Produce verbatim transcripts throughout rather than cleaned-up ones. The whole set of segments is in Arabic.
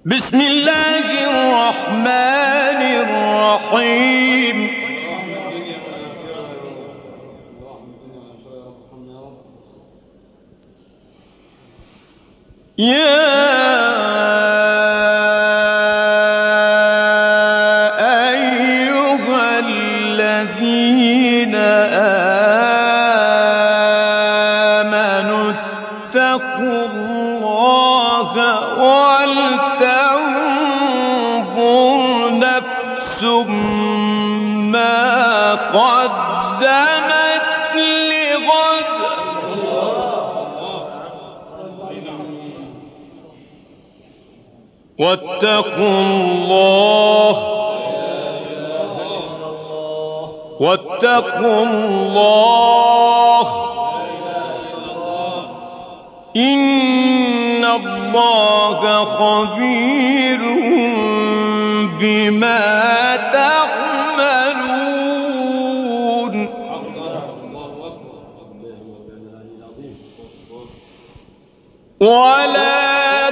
بسم الله الرحمن الرحيم. يا أيها الذين آمنوا اتقوا الله ولتنظر نفس ما قدمت لغد واتقوا الله واتقوا الله إن الله خبير بما تعملون. ولا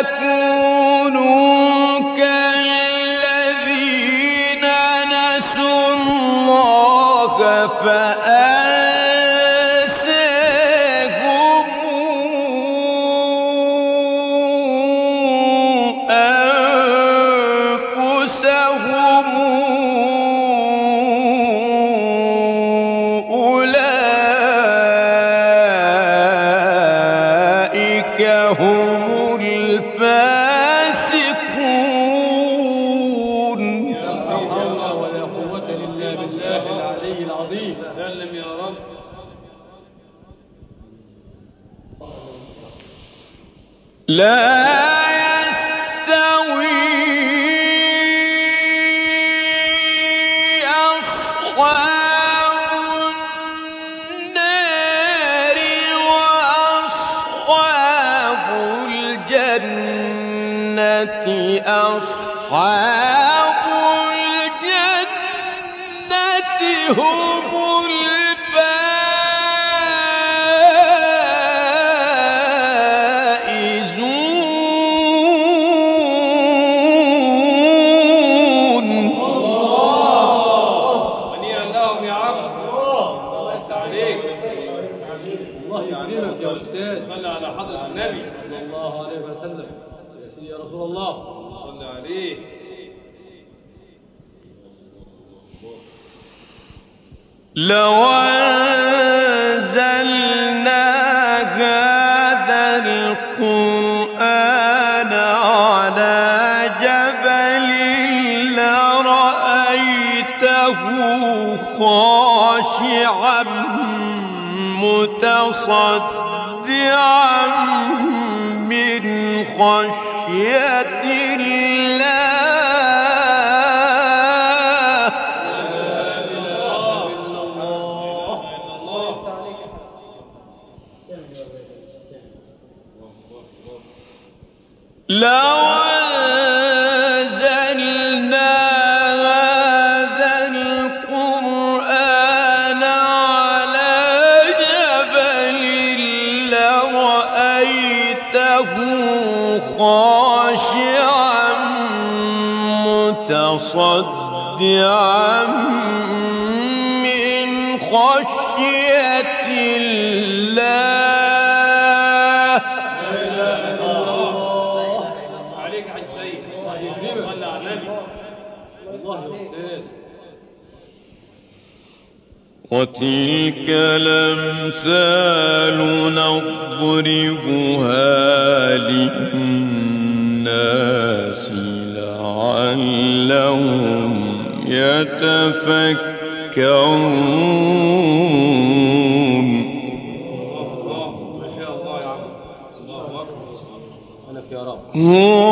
تكونوا كالذين نسوا الله فأنساهم أنفسهم أولئك هم الفاسقون. لا حول ولا قوة إلا بالله العلي العظيم. سلم يا رب. لا يستوي أصحاب النار وأصحاب الجنة أصحاب الجنة هم الفائزون. ونيا اللهم يا عبد. الله يفتح عليك. الله يكرمك يا أستاذ. صلى على حضرة النبي صلى الله عليه وسلم. يا سيدي يا رسول الله صلى عليه. لو أنزلنا هذا القرآن على جبل لرأيته خاشعا متصدعا من خشية الله. لو أنزلنا هذا القرآن على جبل لرأيته خاشعا متصدعا من خشية الله. وتلك الأمثال نضربها للناس لعلهم يتفكرون. ما شاء الله يا عبد. الله أكبر. لك يا رب. هو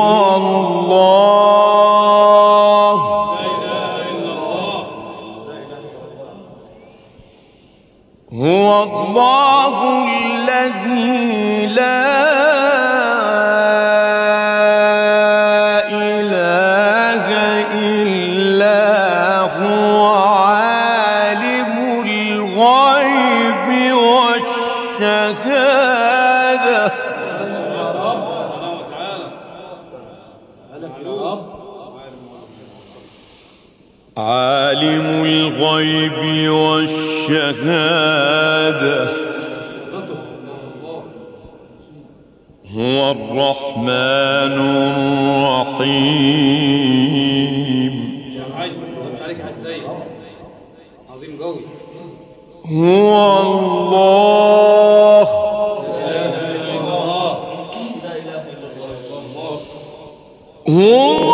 الله لا إله إلا الله. هو الله الذي لا إله إلا هو عالم الغيب والشهادة. عالم الغيب والشهادة هو الرحمن الرحيم هو الله هو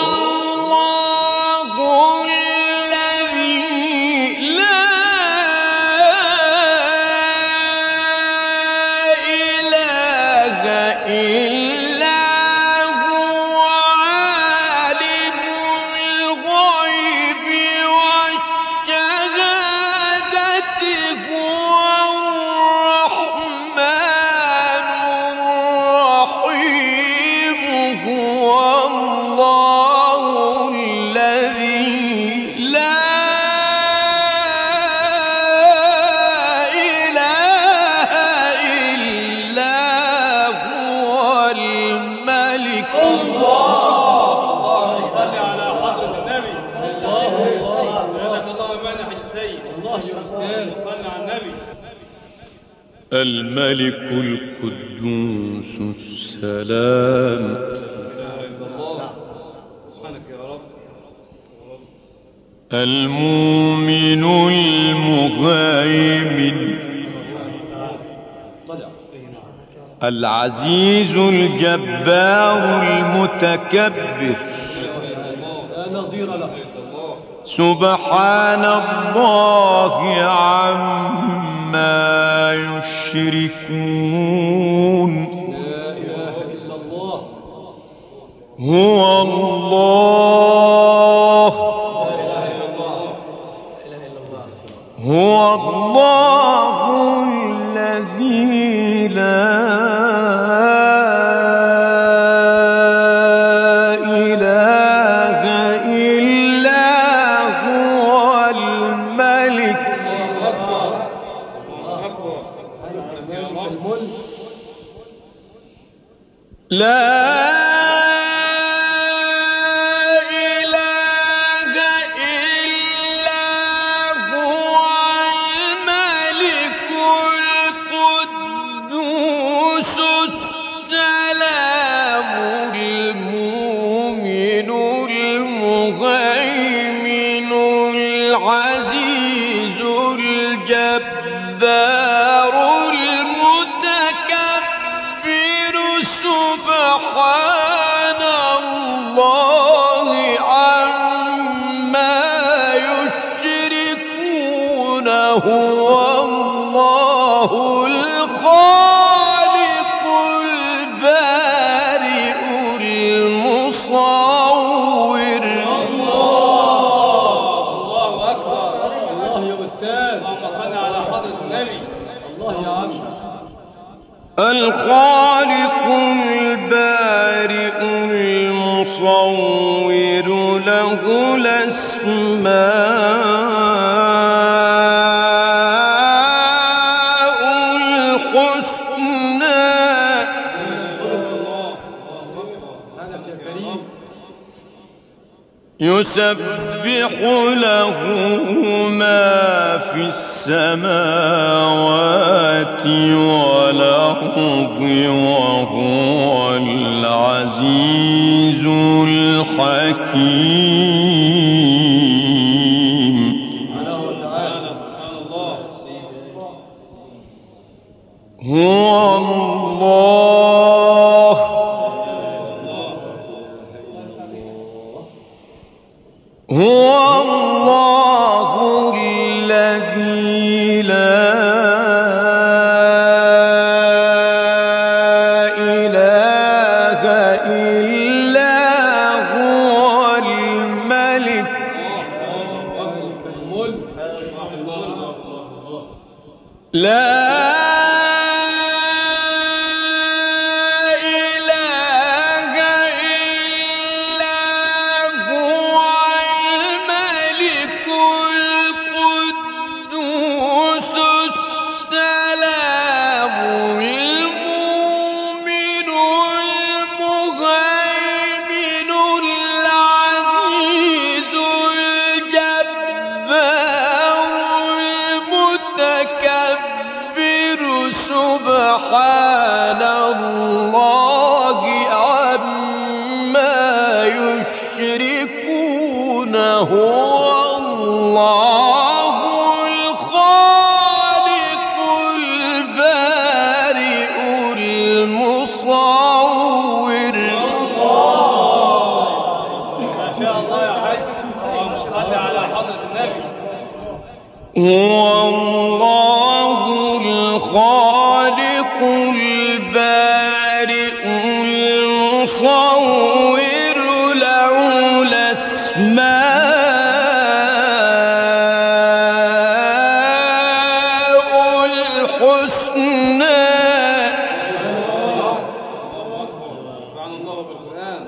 الملك القدوس السلام المؤمن المهيمن العزيز الجبار المتكبر لا نظير له سبحان الله عما يشركون لا إله إلا الله هو الله هو الله الذي لا إله إلا هو الملك لا العزيز الجبار المتكبر سبحان الله عما يشركون هو الله الخالق البارئ المصور الخالق البارئ المصور له الأسماء الحسنى يسبح له ما في السماوات والأرض وهو العزيز الحكيم هو الله هو الله الذي لا إله إلا هو الملك لا المؤمن المهيمن يشركون هو الله الخالق البارئ المصور. ما شاء الله يا حاج، صل على حضرة النبي. هو الله الخالق البارئ المصور له الأسماء الحسنى. سبحان الله بالقرآن.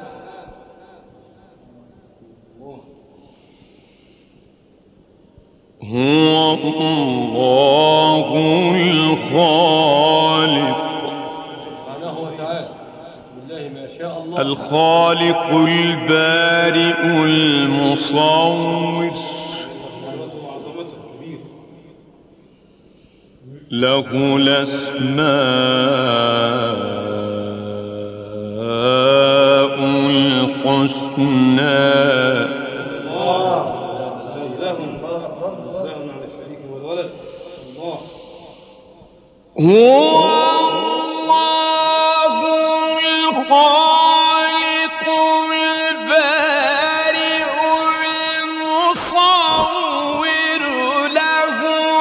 هو الله الخالق سبحانه وتعالى. بسم الله ما شاء الله. الخالق البارئ المصور له الأسماء الحسنى. هو الله الخالق البارئ المصور له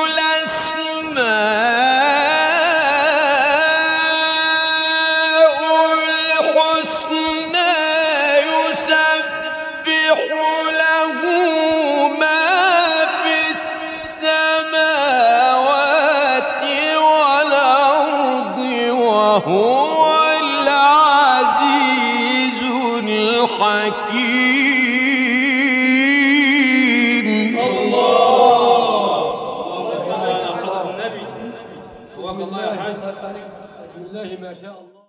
الأسماء الحسنى يسبح له ما في السماوات والأرض وهو العزيز الحكيم. الله صل على حضرة النبي. الله يا حاج. بسم الله ما شاء الله.